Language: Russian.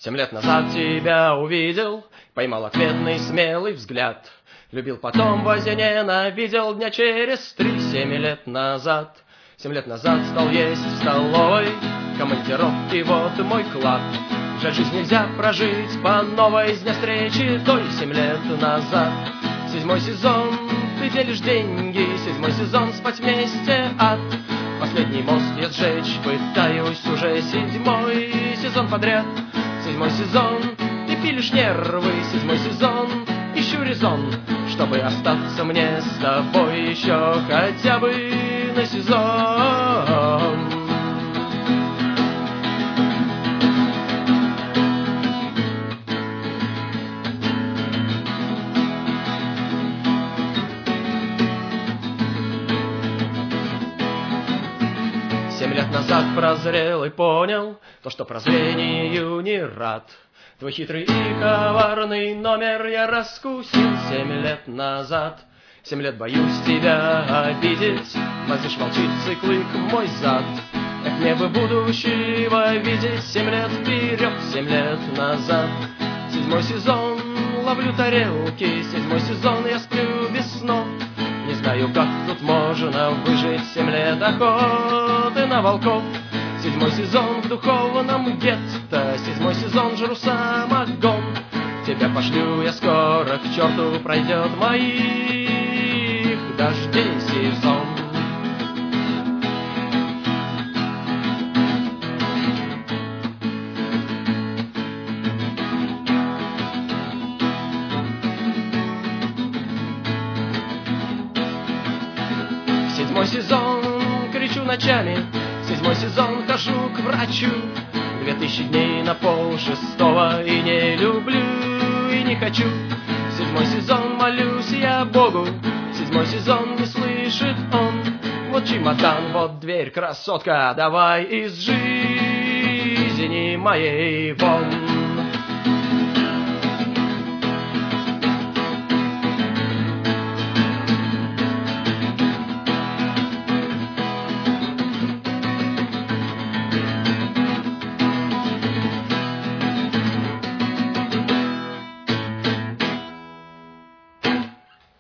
7 лет назад тебя увидел, поймал ответный смелый взгляд. Любил, потом возле ненавидел дня через 3, 7 лет назад. 7 лет назад стал есть в столовой, командировки, вот мой клад. Жаль, жизнь нельзя прожить по новой, с дня встречи той 7 лет назад. 7-й сезон, ты делишь деньги, 7-й сезон, спать вместе, ад. Последний мост я сжечь пытаюсь уже 7-й сезон подряд. 7-й сезон, ты пилишь нервы, 7-й сезон, ищу резон, чтобы остаться мне с тобой еще хотя бы на сезон. Лет назад прозрел и понял то, что прозрению не рад. Твой хитрый и коварный номер я раскусил 7 лет назад. 7 лет боюсь тебя обидеть, мазишь волчицей клык мой зад. Эх, мне бы будущего видеть 7 лет вперед, 7 лет назад. 7-й сезон, ловлю тарелки, 7-й сезон, я сплю без снов. Не знаю, как тут можно выжить 7 лет охоты на волков. 7-й сезон в духовном гетто, 7-й сезон жру самогон. Тебя пошлю я скоро, к черту пройдет моих дождей сезон. Седьмой сезон, кричу ночами, 7-й сезон, хожу к врачу. 2000 дней на 5:30, и не люблю, и не хочу. 7-й сезон, молюсь я Богу, 7-й сезон, не слышит он. Вот чемодан, вот дверь, красотка, давай из жизни моей вон.